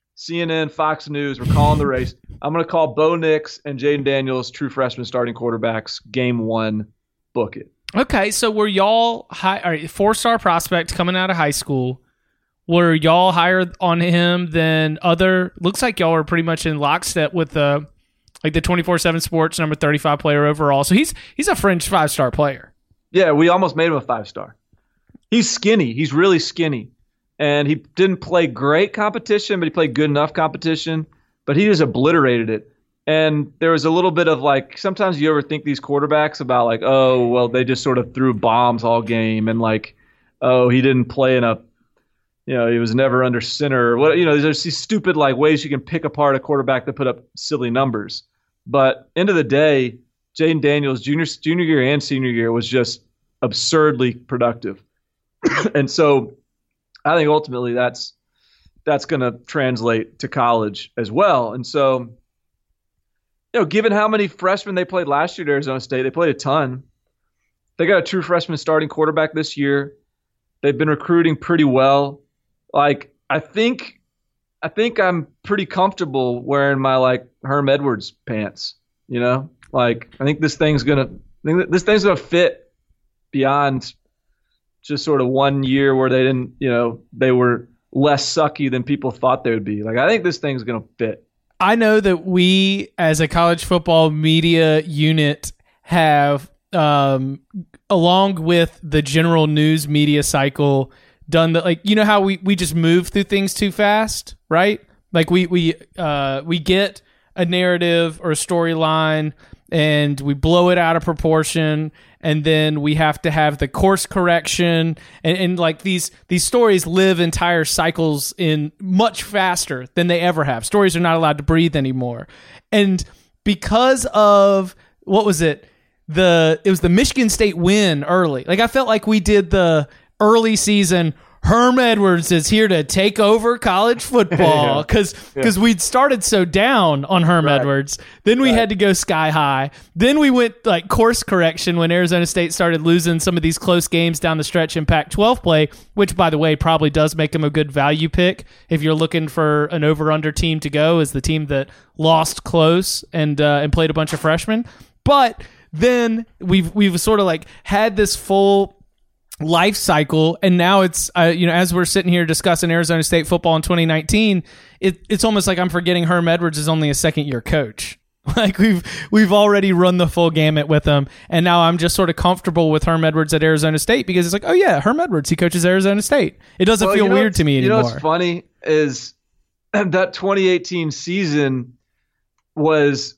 C N N, Fox News, we're calling the race. I'm going to call Bo Nix and Jaden Daniels, true freshman starting quarterbacks, game one. Book it. Okay, so were y'all high, all right, four-star prospect coming out of high school? Were y'all higher on him than other? Looks like y'all are pretty much in lockstep with the like the twenty-four seven Sports number thirty-five player overall. So he's he's a fringe five-star player. Yeah, we almost made him a five-star. He's skinny. He's really skinny. And he didn't play great competition, but he played good enough competition. But he just obliterated it. And there was a little bit of like, sometimes you ever think these quarterbacks about like, oh, well, they just sort of threw bombs all game. And like, oh, he didn't play in a, you know, he was never under center. What, you know, there's these stupid like ways you can pick apart a quarterback that put up silly numbers. But end of the day, Jaden Daniels, junior, junior year and senior year, was just absurdly productive. And so I think ultimately that's that's going to translate to college as well. And so, you know, given how many freshmen they played last year at Arizona State, they played a ton. They got a true freshman starting quarterback this year. They've been recruiting pretty well. Like, I think I think I'm pretty comfortable wearing my like Herm Edwards pants, you know? Like, I think this thing's going to I think this thing's going to fit beyond just sort of one year where they didn't, you know, they were less sucky than people thought they would be. Like, I think this thing's going to fit. I know that we, as a college football media unit, have, um, along with the general news media cycle, done the, like, you know how we, we just move through things too fast, right? Like we, we, uh, we get a narrative or a storyline and we blow it out of proportion, and then we have to have the course correction, and, and like these these stories live entire cycles in much faster than they ever have. Stories are not allowed to breathe anymore. And because of, what was it? The it was the Michigan State win early. Like, I felt like we did the early season, Herm Edwards is here to take over college football, because yeah. yeah. we'd started so down on Herm right. Edwards. Then we right. had to go sky high. Then we went like course correction when Arizona State started losing some of these close games down the stretch in Pac twelve play, which, by the way, probably does make them a good value pick if you're looking for an over-under team to go, as the team that lost close and uh, and played a bunch of freshmen. But then we've we've sort of like had this full life cycle, and now it's uh, you know, as we're sitting here discussing Arizona State football in twenty nineteen, it, it's almost like I'm forgetting Herm Edwards is only a second year coach. Like we've we've already run the full gamut with him, and now I'm just sort of comfortable with Herm Edwards at Arizona State because it's like, oh yeah, Herm Edwards, he coaches Arizona State. It doesn't well, feel you know weird to me anymore. You know what's funny is that twenty eighteen season was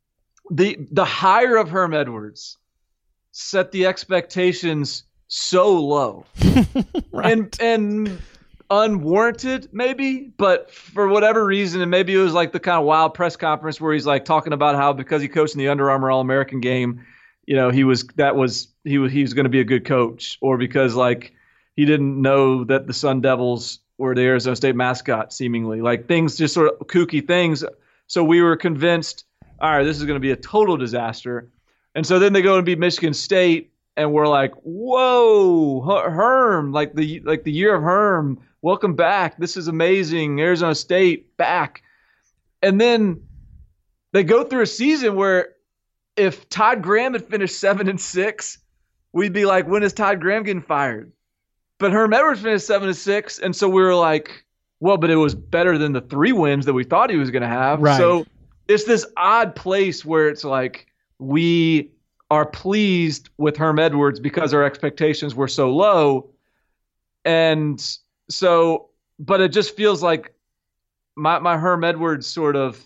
the the hire of Herm Edwards set the expectations so low right. and and unwarranted maybe, but for whatever reason, and maybe it was like the kind of wild press conference where he's like talking about how because he coached in the Under Armour All-American game, you know, he was that was he was he was going to be a good coach, or because like he didn't know that the Sun Devils were the Arizona State mascot, seemingly like things just sort of kooky things. So we were convinced, all right, this is going to be a total disaster. And so then they go and beat Michigan State, and we're like, whoa, Herm, like the like the year of Herm, welcome back. This is amazing. Arizona State back. And then they go through a season where if Todd Graham had finished seven and six, we'd be like, when is Todd Graham getting fired? But Herm Edwards finished seven and six, and so we were like, well, but it was better than the three wins that we thought he was going to have. Right. So it's this odd place where it's like we are pleased with Herm Edwards because our expectations were so low. And so, but it just feels like my, my Herm Edwards sort of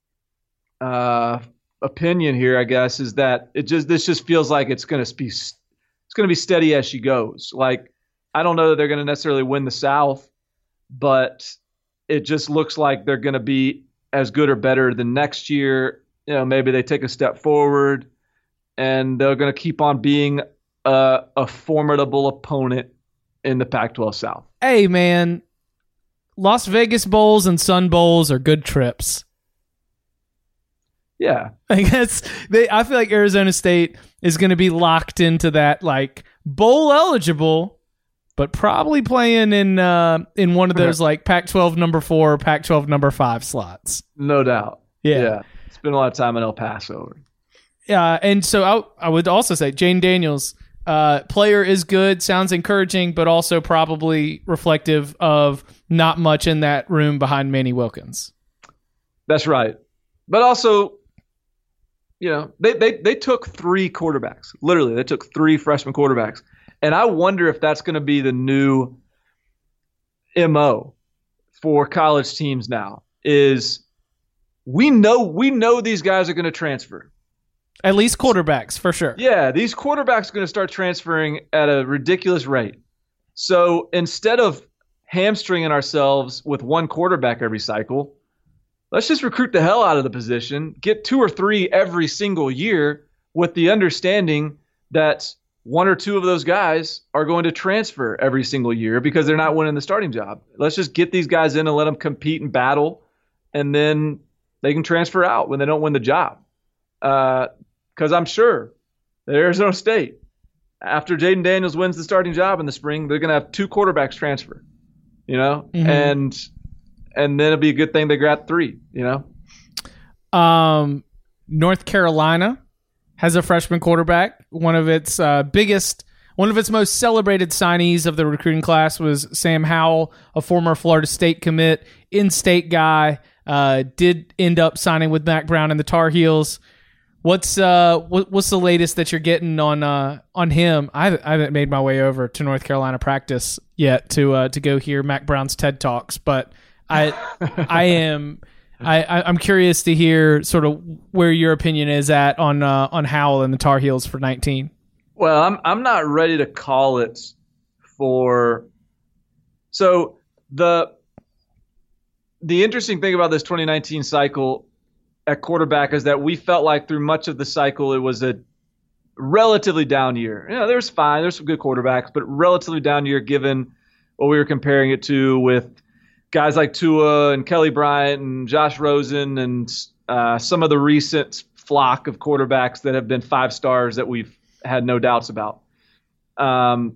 uh, opinion here, I guess, is that it just, this just feels like it's going to be, it's going to be steady as she goes. Like, I don't know that they're going to necessarily win the South, but it just looks like they're going to be as good or better than next year. You know, maybe they take a step forward, and they're going to keep on being a, a formidable opponent in the Pac twelve South. Hey, man, Las Vegas Bowls and Sun Bowls are good trips. Yeah. I guess they. I feel like Arizona State is going to be locked into that like bowl eligible, but probably playing in uh, in one of those like Pac twelve number four, Pac twelve number five slots. No doubt. Yeah. yeah. Spend a lot of time in El Paso. Yeah, and so I, I would also say Jayden Daniels, uh, player is good, sounds encouraging, but also probably reflective of not much in that room behind Manny Wilkins. That's right. But also, you know, they, they, they took three quarterbacks. Literally, they took three freshman quarterbacks. And I wonder if that's going to be the new M O for college teams now is we know we know these guys are going to transfer. At least quarterbacks, for sure. Yeah, these quarterbacks are going to start transferring at a ridiculous rate. So instead of hamstringing ourselves with one quarterback every cycle, let's just recruit the hell out of the position, get two or three every single year with the understanding that one or two of those guys are going to transfer every single year because they're not winning the starting job. Let's just get these guys in and let them compete and battle, and then they can transfer out when they don't win the job. Because uh, I'm sure that Arizona State, after Jayden Daniels wins the starting job in the spring, they're going to have two quarterbacks transfer, you know, mm-hmm. and and then it'll be a good thing they got three, you know. Um, North Carolina has a freshman quarterback. One of its uh, biggest, one of its most celebrated signees of the recruiting class was Sam Howell, a former Florida State commit, in-state guy. Uh, did end up signing with Mack Brown and the Tar Heels. What's uh what, what's the latest that you're getting on uh on him? I haven't, I haven't made my way over to North Carolina practice yet to uh, to go hear Mack Brown's TED Talks, but I I am. I, I'm curious to hear sort of where your opinion is at on uh, on Howell and the Tar Heels for nineteen. Well, I'm I'm not ready to call it for. So the the interesting thing about this twenty nineteen cycle at quarterback is that we felt like through much of the cycle it was a relatively down year. You know, there's fine, there's some good quarterbacks, but relatively down year given what we were comparing it to with guys like Tua and Kelly Bryant and Josh Rosen and uh, some of the recent flock of quarterbacks that have been five stars that we've had no doubts about. Um,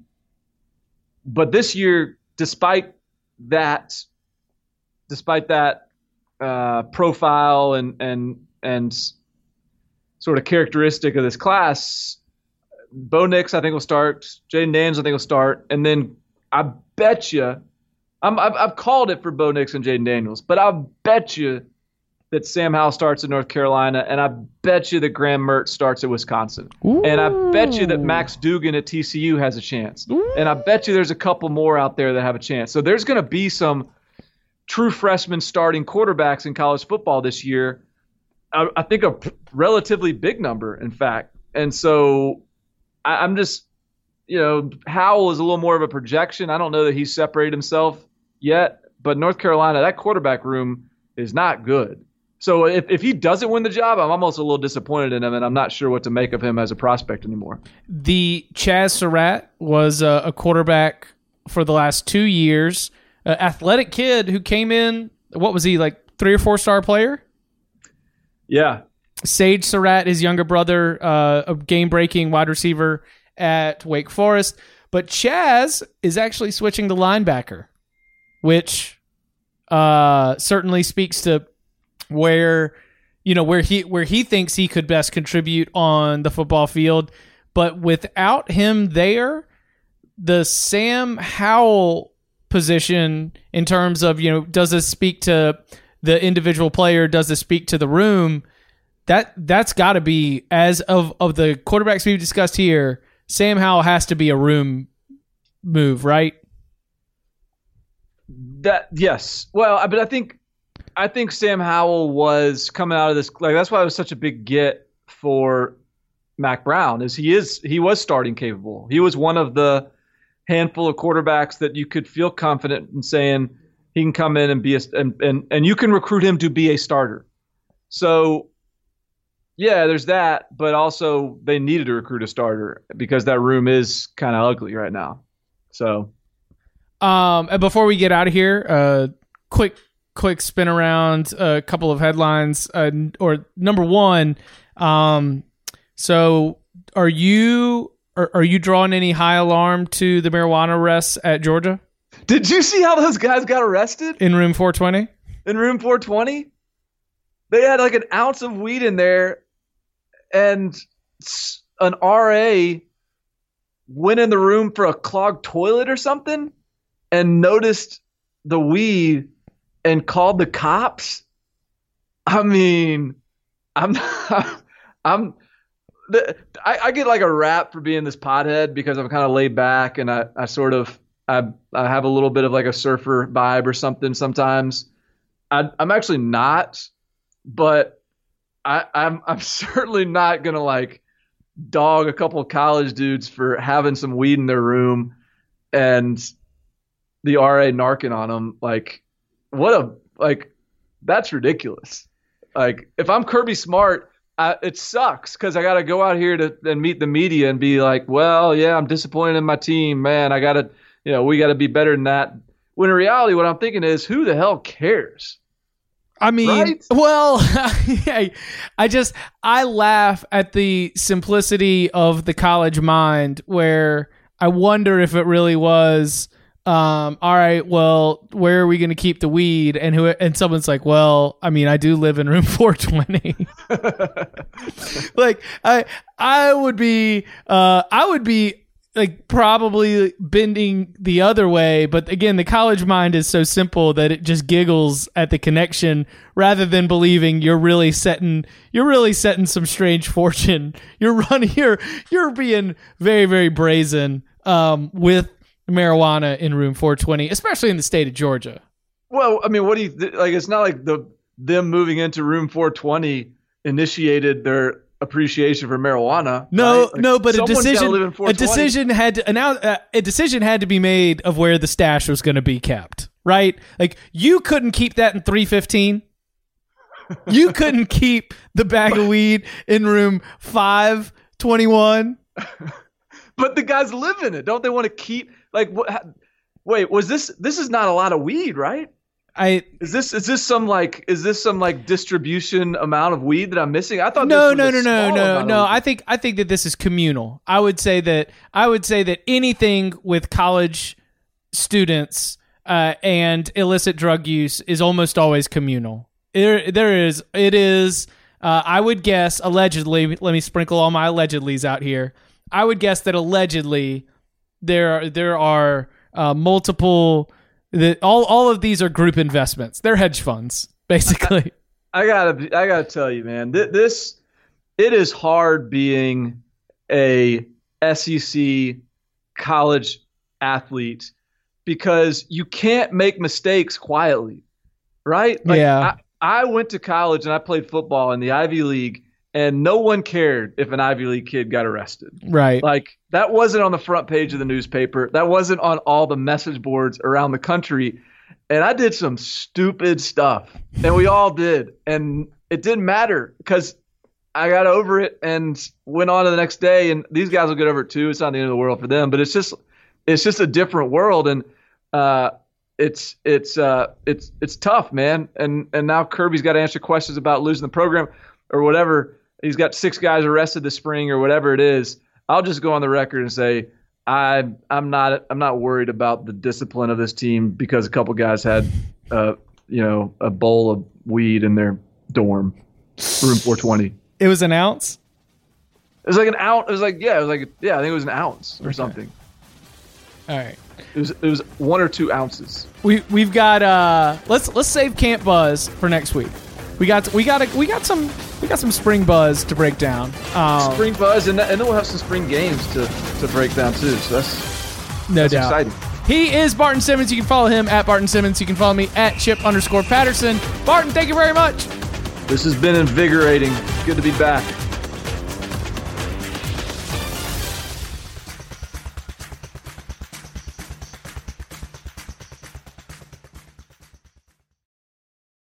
but this year, despite that, despite that uh, profile and and and sort of characteristic of this class, Bo Nix I think will start, Jayden Daniels I think will start, and then I bet you. I'm, I've, I've called it for Bo Nix and Jayden Daniels, but I'll bet you that Sam Howell starts at North Carolina, and I bet you that Graham Mertz starts at Wisconsin. Ooh. And I bet you that Max Duggan at T C U has a chance. Ooh. And I bet you there's a couple more out there that have a chance. So there's going to be some true freshmen starting quarterbacks in college football this year. I, I think a relatively big number, in fact. And so I, I'm just, you know, Howell is a little more of a projection. I don't know that he's separated himself yet, but North Carolina, that quarterback room is not good. So if, if he doesn't win the job, I'm almost a little disappointed in him, and I'm not sure what to make of him as a prospect anymore. The Chaz Surratt was a, a quarterback for the last two years, an athletic kid who came in, what was he, like three or four star player? Yeah. Sage Surratt, his younger brother, uh, a game-breaking wide receiver at Wake Forest. But Chaz is actually switching to linebacker, which uh, certainly speaks to where you know where he where he thinks he could best contribute on the football field. But without him there, the Sam Howell position in terms of, you know, does this speak to the individual player? Does this speak to the room? That that's got to be, as of of the quarterbacks we've discussed here, Sam Howell has to be a room move, right? That yes. Well, but I think I think Sam Howell was coming out of this, like, that's why it was such a big get for Mack Brown, is he is he was starting capable. He was one of the handful of quarterbacks that you could feel confident in saying he can come in and be a and and, and you can recruit him to be a starter. So yeah, there's that, but also they needed to recruit a starter because that room is kind of ugly right now. So Um, and before we get out of here, uh, quick quick spin around a couple of headlines. Uh, or number one, um, so are you are, are you drawing any high alarm to the marijuana arrests at Georgia? Did you see how those guys got arrested? In room four twenty? In room four twenty? They had like an ounce of weed in there, and an R A went in the room for a clogged toilet or something and noticed the weed and called the cops. I mean, I'm I'm I, I get like a rap for being this pothead because I'm kind of laid back and I, I sort of I I have a little bit of like a surfer vibe or something sometimes. I, I'm actually not, but I, I'm I'm certainly not gonna like dog a couple of college dudes for having some weed in their room and the R A narking on them. Like, what a like that's ridiculous. Like, if I'm Kirby Smart, I, it sucks because I got to go out here to and meet the media and be like, well, yeah, I'm disappointed in my team, man. I got to, you know, we got to be better than that. When in reality, what I'm thinking is, who the hell cares? I mean, right? well, I, I just, I laugh at the simplicity of the college mind where I wonder if it really was, um, all right, well, where are we going to keep the weed? And who, and someone's like, well, I mean, I do live in room four twenty. Like, I, I would be, uh, I would be, like probably bending the other way, but again, the college mind is so simple that it just giggles at the connection rather than believing you're really setting you're really setting some strange fortune. You're running you're you're being very, very brazen um, with marijuana in room four twenty, especially in the state of Georgia. Well, I mean, what do you th- like? It's not like the them moving into room four twenty initiated their appreciation for marijuana. No, right? Like, no, but a decision, a a decision had to announce, uh, a decision had to be made of where the stash was going to be kept, right? Like you couldn't keep that in three fifteen. You couldn't keep the bag of weed in room five twenty-one. But the guys live in it, don't they? Want to keep like what? Wait, was this? This is not a lot of weed, right? I is this is this some like is this some like distribution amount of weed that I'm missing? I thought no this was no a no no no no. of I think I think that this is communal. I would say that I would say that anything with college students uh, and illicit drug use is almost always communal. There there is it is. Uh, I would guess allegedly. Let me sprinkle all my allegedlys out here. I would guess that allegedly there are, there are uh, multiple. The, all all of these are group investments. They're hedge funds, basically. I, I gotta I gotta tell you, man. Th- this it is hard being a S E C college athlete because you can't make mistakes quietly, right? Like, yeah. I, I went to college and I played football in the Ivy League, and no one cared if an Ivy League kid got arrested. Right. Like, that wasn't on the front page of the newspaper. That wasn't on all the message boards around the country. And I did some stupid stuff. And we all did. And it didn't matter because I got over it and went on to the next day. And these guys will get over it too. It's not the end of the world for them. But it's just it's just a different world. And uh, it's it's uh, it's it's tough, man. And and now Kirby's got to answer questions about losing the program or whatever. He's got six guys arrested this spring or whatever it is. I'll just go on the record and say I I'm not I'm not worried about the discipline of this team because a couple guys had uh you know a bowl of weed in their dorm, room four twenty. It was an ounce. It was like an ounce. It was like yeah, it was like yeah, I think it was an ounce or okay. something. All right. It was it was one or two ounces. We we've got uh let's let's save Camp Buzz for next week. We got we got a, we got some we got some spring buzz to break down. Um, spring buzz, and, and then we'll have some spring games to, to break down too. So that's no that's doubt. exciting. He is Barton Simmons. You can follow him at Barton Simmons. You can follow me at Chip underscore Patterson. Barton, thank you very much. This has been invigorating. Good to be back.